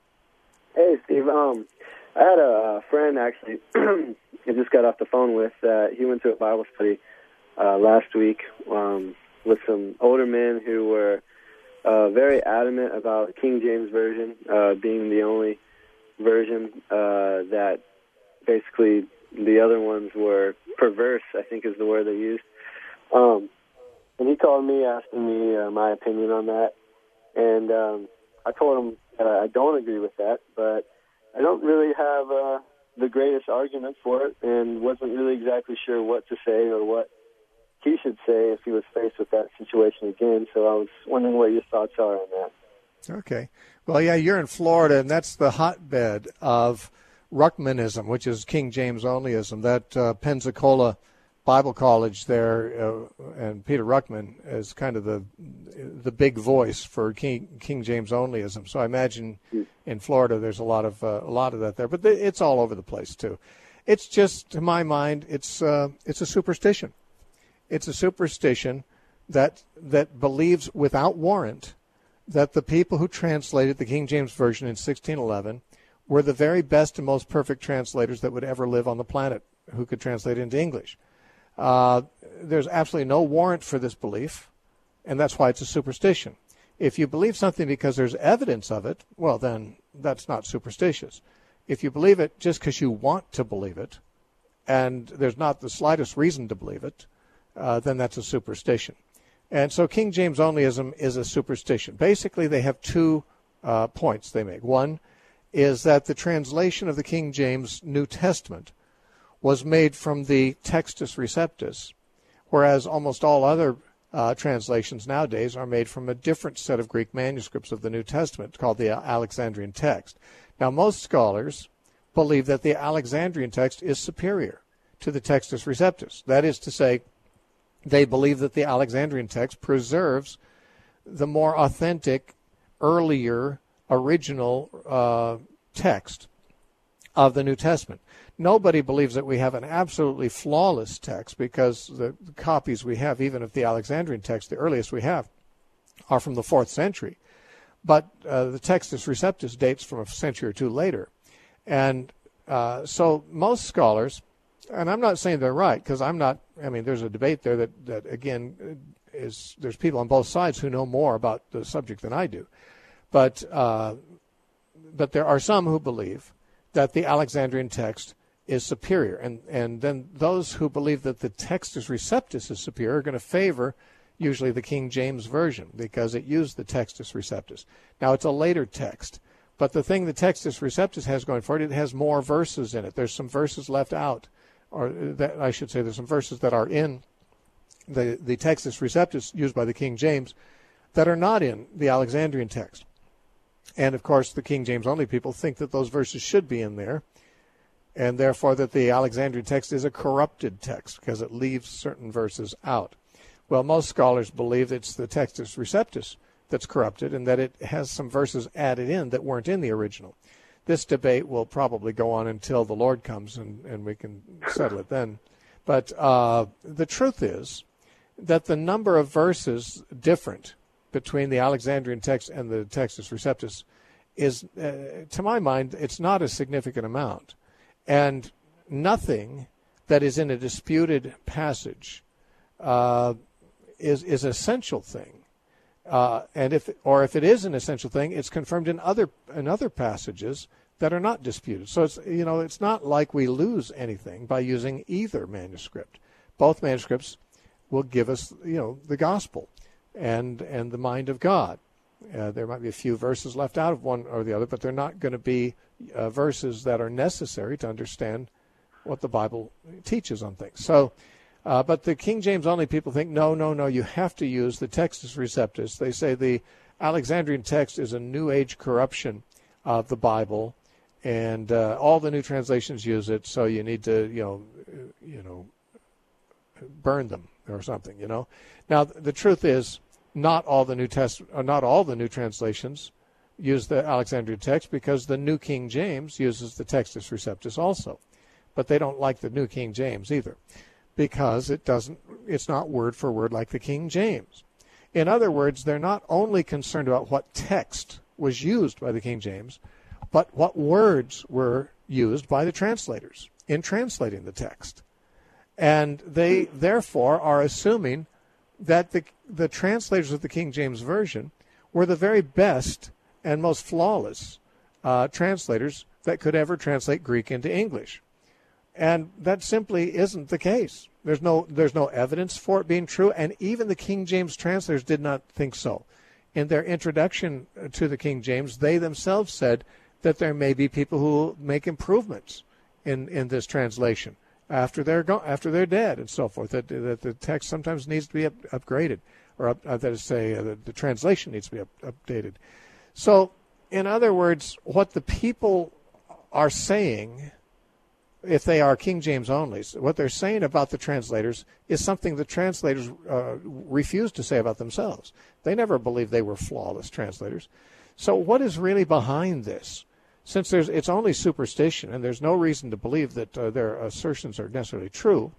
Hey, Steve. Um, I had a friend actually. I just got off the phone with. Uh, he went to a Bible study uh, last week. Um, with some older men who were uh, very adamant about King James Version uh, being the only version uh, that basically the other ones were perverse, I think is the word they used. Um, and he called me asking me uh, my opinion on that. And um, I told him that I don't agree with that, but I don't really have uh, the greatest argument for it and wasn't really exactly sure what to say or what he should say if he was faced with that situation again. So I was wondering what your thoughts are on that. Okay. Well, yeah, you're in Florida, and that's the hotbed of Ruckmanism, which is King James onlyism. That uh, Pensacola Bible College there, uh, and Peter Ruckman is kind of the the big voice for King, King James onlyism. So I imagine in Florida there's a lot of uh, a lot of that there, but it's all over the place too. It's just, to my mind, it's uh, it's a superstition. It's a superstition that that believes without warrant that the people who translated the King James Version in sixteen eleven were the very best and most perfect translators that would ever live on the planet who could translate it into English. Uh, there's absolutely no warrant for this belief, and that's why it's a superstition. If you believe something because there's evidence of it, well, then that's not superstitious. If you believe it just because you want to believe it, and there's not the slightest reason to believe it, Uh, then that's a superstition. And so King James onlyism is a superstition. Basically, they have two uh, points they make. One is that the translation of the King James New Testament was made from the Textus Receptus, whereas almost all other uh, translations nowadays are made from a different set of Greek manuscripts of the New Testament called the Alexandrian text. Now, most scholars believe that the Alexandrian text is superior to the Textus Receptus. That is to say, they believe that the Alexandrian text preserves the more authentic, earlier, original uh, text of the New Testament. Nobody believes that we have an absolutely flawless text, because the, the copies we have, even of the Alexandrian text, the earliest we have, are from the fourth century. But uh, the Textus Receptus dates from a century or two later. And uh, so most scholars, and I'm not saying they're right, because I'm not, I mean, there's a debate there that, that again, is there's people on both sides who know more about the subject than I do. But uh, but there are some who believe that the Alexandrian text is superior. And, and then those who believe that the Textus Receptus is superior are going to favor usually the King James Version, because it used the Textus Receptus. Now, it's a later text, but the thing the Textus Receptus has going for it, it has more verses in it. There's some verses left out, or that, I should say there's some verses that are in the, the Textus Receptus used by the King James that are not in the Alexandrian text. And, of course, the King James only people think that those verses should be in there, and therefore that the Alexandrian text is a corrupted text because it leaves certain verses out. Well, most scholars believe it's the Textus Receptus that's corrupted, and that it has some verses added in that weren't in the original. This debate will probably go on until the Lord comes, and, and we can settle it then. But uh, the truth is that the number of verses different between the Alexandrian text and the Textus Receptus is, uh, to my mind, it's not a significant amount. And nothing that is in a disputed passage uh, is is an essential thing. Uh, and if or if it is an essential thing, it's confirmed in other in other passages that are not disputed. So it's you know it's not like we lose anything by using either manuscript. Both manuscripts will give us you know the gospel and and the mind of God. Uh, there might be a few verses left out of one or the other, but they're not going to be uh, verses that are necessary to understand what the Bible teaches on things. So, uh, but the King James only people think, no, no, no, you have to use the Textus Receptus. They say the Alexandrian text is a New Age corruption of the Bible, and uh, all the new translations use it, so you need to, you know, you know, burn them or something, you know. Now, the truth is, not all the New Test, or not all the new translations use the Alexandrian text, because the New King James uses the Textus Receptus also, but they don't like the New King James either, because it doesn't. It's not word for word like the King James. In other words, they're not only concerned about what text was used by the King James, but what words were used by the translators in translating the text, and they therefore are assuming that the the translators of the King James Version were the very best and most flawless uh, translators that could ever translate Greek into English. And that simply isn't the case. There's no there's no evidence for it being true, and even the King James translators did not think so. In their introduction to the King James, they themselves said that there may be people who make improvements in, in this translation after they're go- after they're dead and so forth, that, that the text sometimes needs to be up- upgraded, or up, uh, that is to say, uh, the, the translation needs to be up- updated. So, in other words, what the people are saying, if they are King James onlys, what they're saying about the translators is something the translators uh, refuse to say about themselves. They never believed they were flawless translators. So what is really behind this? Since there's, it's only superstition, and there's no reason to believe that uh, their assertions are necessarily true,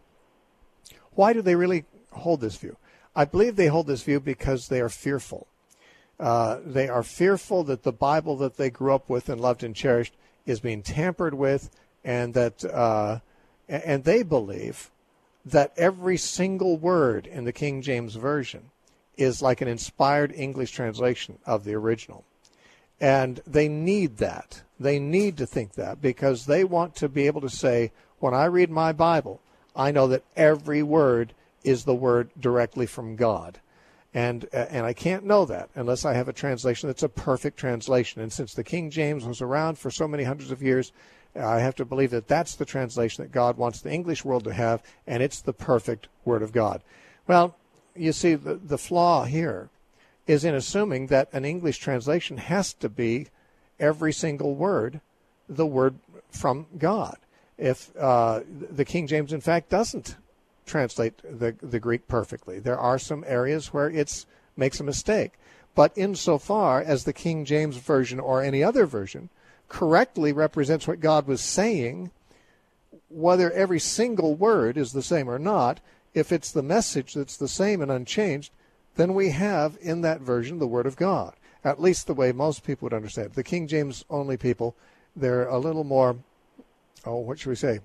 why do they really hold this view? I believe they hold this view because they are fearful. Uh, they are fearful that the Bible that they grew up with and loved and cherished is being tampered with, and that uh, and they believe that every single word in the King James Version is like an inspired English translation of the original. And they need that. They need to think that, because they want to be able to say, when I read my Bible, I know that every word is the word directly from God. And uh, and I can't know that unless I have a translation that's a perfect translation. And since the King James was around for so many hundreds of years, I have to believe that that's the translation that God wants the English world to have, and it's the perfect Word of God. Well, you see, the, the flaw here is in assuming that an English translation has to be every single word the word from God. If uh, the King James, in fact, doesn't translate the the Greek perfectly. There are some areas where it makes a mistake. But insofar as the King James Version or any other version correctly represents what God was saying, whether every single word is the same or not, if it's the message that's the same and unchanged, then we have in that version the Word of God, at least the way most people would understand it. The King James only people, they're a little more, oh, what should we say,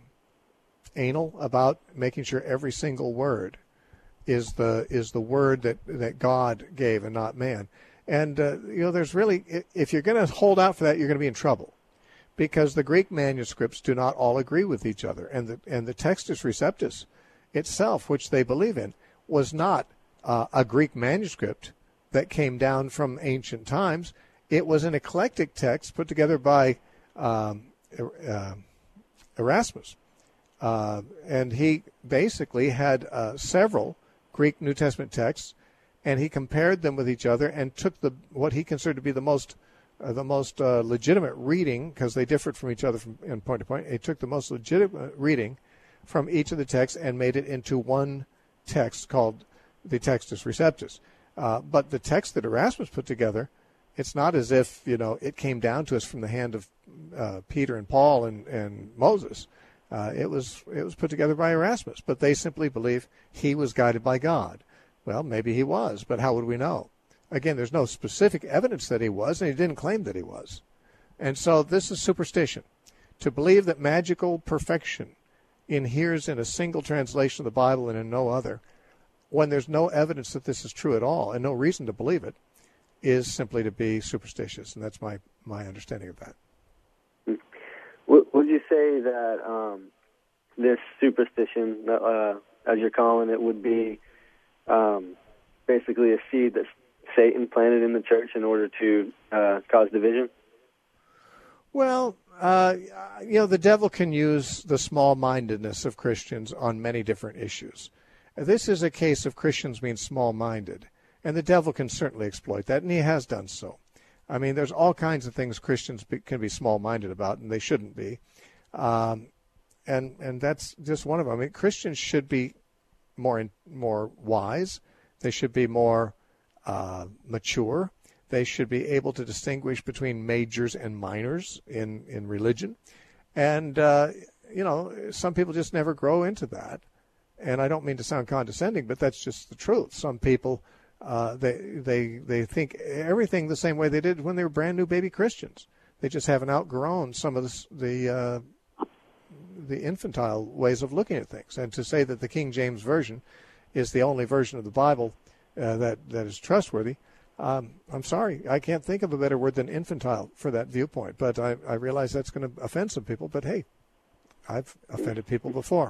anal about making sure every single word is the is the word that, that God gave and not man. And, uh, you know, there's really, if you're going to hold out for that, you're going to be in trouble, because the Greek manuscripts do not all agree with each other. And the, and the Textus Receptus itself, which they believe in, was not uh, a Greek manuscript that came down from ancient times. It was an eclectic text put together by um, uh, Erasmus. Uh, and he basically had uh, several Greek New Testament texts, and he compared them with each other and took the what he considered to be the most uh, the most uh, legitimate reading, because they differed from each other from in point to point. He took the most legitimate reading from each of the texts and made it into one text called the Textus Receptus. Uh, but the text that Erasmus put together, it's not as if, you know, it came down to us from the hand of uh, Peter and Paul and, and Moses. Uh, it was it was put together by Erasmus, but they simply believe he was guided by God. Well, maybe he was, but how would we know? Again, there's no specific evidence that he was, and he didn't claim that he was. And so this is superstition. To believe that magical perfection inheres in a single translation of the Bible and in no other, when there's no evidence that this is true at all and no reason to believe it, is simply to be superstitious, and that's my, my understanding of that. Would you say that um, this superstition, uh, as you're calling it, would be um, basically a seed that Satan planted in the church in order to uh, cause division? Well, uh, you know, the devil can use the small-mindedness of Christians on many different issues. This is a case of Christians being small-minded, and the devil can certainly exploit that, and he has done so. I mean, there's all kinds of things Christians be, can be small-minded about, and they shouldn't be. Um, and and that's just one of them. I mean, Christians should be more in, more wise. They should be more uh, mature. They should be able to distinguish between majors and minors in, in religion. And, uh, you know, some people just never grow into that. And I don't mean to sound condescending, but that's just the truth. Some people... Uh, they they they think everything the same way they did when they were brand new baby Christians. They just haven't outgrown some of the the, uh, the infantile ways of looking at things. And to say that the King James Version is the only version of the Bible uh, that that is trustworthy, um, I'm sorry, I can't think of a better word than infantile for that viewpoint. But I, I realize that's going to offend some people. But hey, I've offended people before.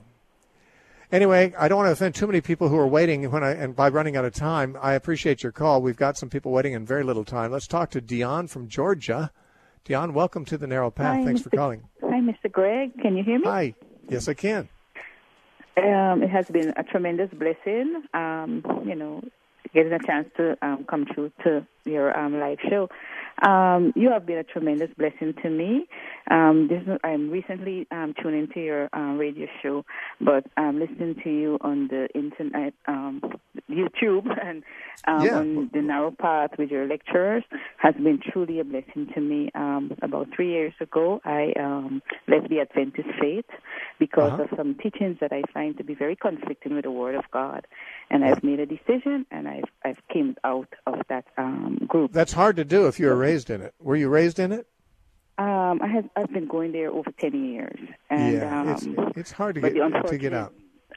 Anyway, I don't want to offend too many people who are waiting. When I and by running out of time, I appreciate your call. We've got some people waiting in very little time. Let's talk to Dion from Georgia. Dion, welcome to the Narrow Path. Hi, Thanks Mister for calling. Hi, Mister Greg. Can you hear me? Hi. Yes, I can. Um, it has been a tremendous blessing, um, you know, getting a chance to um, come through to your um, live show. Um, you have been a tremendous blessing to me. Um, this is, I'm recently um, tuned into your uh, radio show, but I'm listening to you on the internet, um, YouTube, and um, yeah. on the Narrow Path with your lecturers has been truly a blessing to me. Um, about three years ago, I um, left the Adventist faith because uh-huh. of some teachings that I find to be very conflicting with the Word of God. And I've made a decision, and I've I've came out of that um, group. That's hard to do if you were raised in it. Were you raised in it? Um, I have I've been going there over ten years. And, yeah, um, it's, it's hard to get to get out.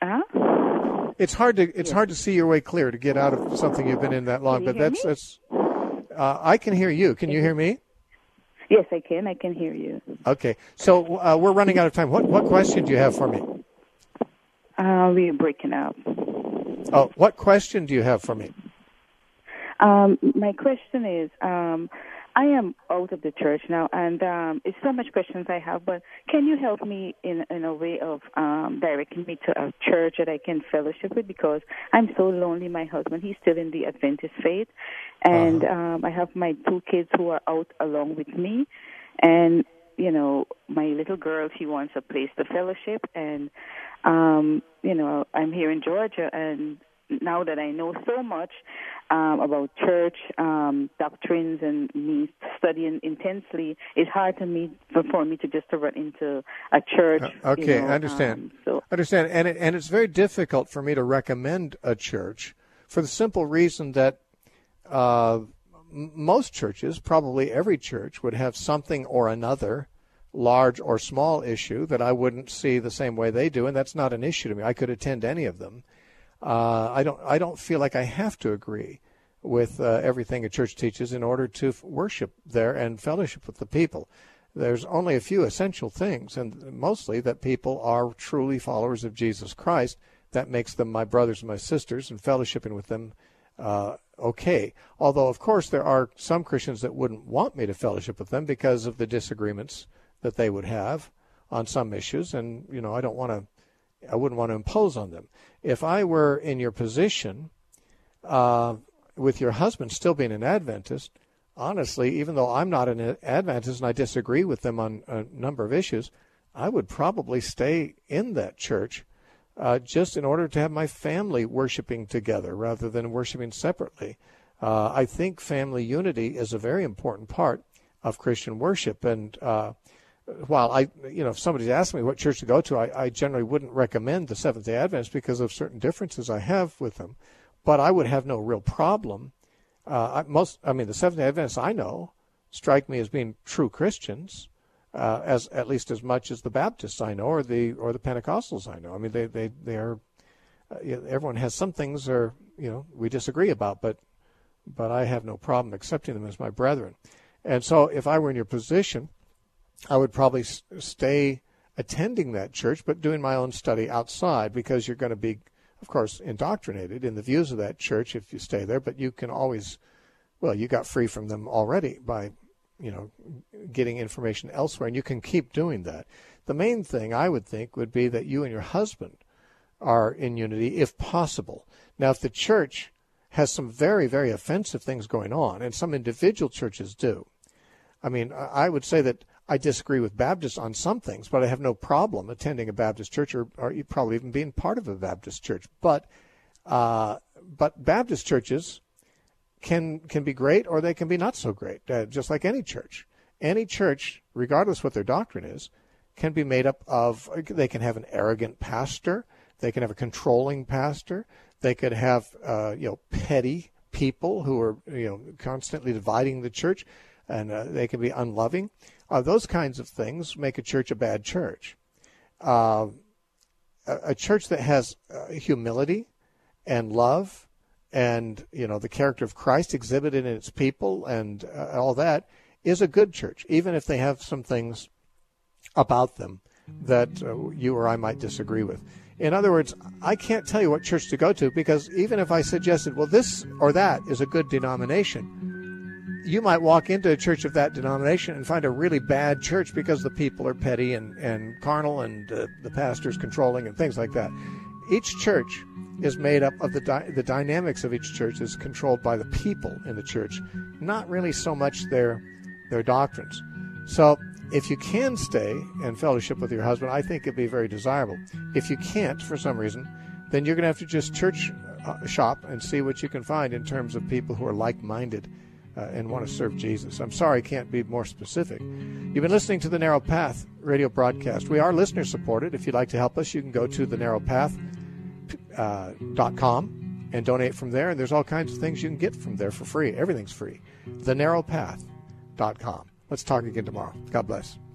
Huh? It's hard to it's yeah. hard to see your way clear to get out of something you've been in that long. Can you but hear that's me? that's. Uh, I can hear you. Can you hear me? Yes, I can. I can hear you. Okay, so uh, we're running out of time. What what question do you have for me? Uh, we're breaking up. Oh, what question do you have for me? Um, my question is, um, I am out of the church now, and um, it's so much questions I have, but can you help me in, in a way of um, directing me to a church that I can fellowship with? Because I'm so lonely. My husband, he's still in the Adventist faith, and uh-huh. um, I have my two kids who are out along with me, and, you know, my little girl, she wants a place to fellowship, and, um, you know, I'm here in Georgia, and now that I know so much um, about church um, doctrines and me studying intensely, it's hard to me for, for me to just to run into a church. Uh, okay, you know, I understand. Um, so. understand, and it, and it's very difficult for me to recommend a church for the simple reason that uh, m- most churches, probably every church, would have something or another, large or small issue that I wouldn't see the same way they do, and that's not an issue to me. I could attend any of them. Uh, I don't. I don't feel like I have to agree with uh, everything a church teaches in order to f- worship there and fellowship with the people. There's only a few essential things, and mostly that people are truly followers of Jesus Christ. That makes them my brothers and my sisters, and fellowshipping with them uh, okay. Although, of course, there are some Christians that wouldn't want me to fellowship with them because of the disagreements that they would have on some issues, and you know, I don't want to. I wouldn't want to impose on them. If I were in your position, uh, with your husband still being an Adventist, honestly, even though I'm not an Adventist and I disagree with them on a number of issues, I would probably stay in that church uh, just in order to have my family worshiping together rather than worshiping separately. Uh, I think family unity is a very important part of Christian worship, and uh, while I, you know, if somebody's asked me what church to go to, I, I generally wouldn't recommend the Seventh-day Adventists because of certain differences I have with them. But I would have no real problem. Uh, I, most, I mean, the Seventh-day Adventists I know strike me as being true Christians, uh, as at least as much as the Baptists I know or the or the Pentecostals I know. I mean, they they they are. Uh, everyone has some things are you know we disagree about, but but I have no problem accepting them as my brethren. And so, if I were in your position, I would probably stay attending that church, but doing my own study outside, because you're going to be, of course, indoctrinated in the views of that church if you stay there. But you can always, well, you got free from them already by, you know, getting information elsewhere, and you can keep doing that. The main thing I would think would be that you and your husband are in unity, if possible. Now, if the church has some very, very offensive things going on, and some individual churches do, I mean, I would say that I disagree with Baptists on some things, but I have no problem attending a Baptist church or, or probably even being part of a Baptist church. But uh, but Baptist churches can can be great or they can be not so great, uh, just like any church. Any church, regardless what their doctrine is, can be made up of, they can have an arrogant pastor, they can have a controlling pastor, they could have uh, you know petty people who are you know constantly dividing the church, and uh, they can be unloving. Uh, those kinds of things make a church a bad church. Uh, a, a church that has uh, humility and love and, you know, the character of Christ exhibited in its people and uh, all that is a good church, even if they have some things about them that uh, you or I might disagree with. In other words, I can't tell you what church to go to, because even if I suggested, well, this or that is a good denomination, you might walk into a church of that denomination and find a really bad church because the people are petty and, and carnal and uh, the pastor's controlling and things like that. Each church is made up of the di- the dynamics of each church is controlled by the people in the church, not really so much their their doctrines. So if you can stay and fellowship with your husband, I think it'd be very desirable. If you can't for some reason, then you're going to have to just church uh, shop and see what you can find in terms of people who are like-minded Uh, and want to serve Jesus. I'm sorry I can't be more specific. You've been listening to the Narrow Path radio broadcast. We are listener supported. If you'd like to help us, you can go to the narrow path dot com and donate from there. And there's all kinds of things you can get from there for free. Everything's free. the narrow path dot com. Let's talk again tomorrow. God bless.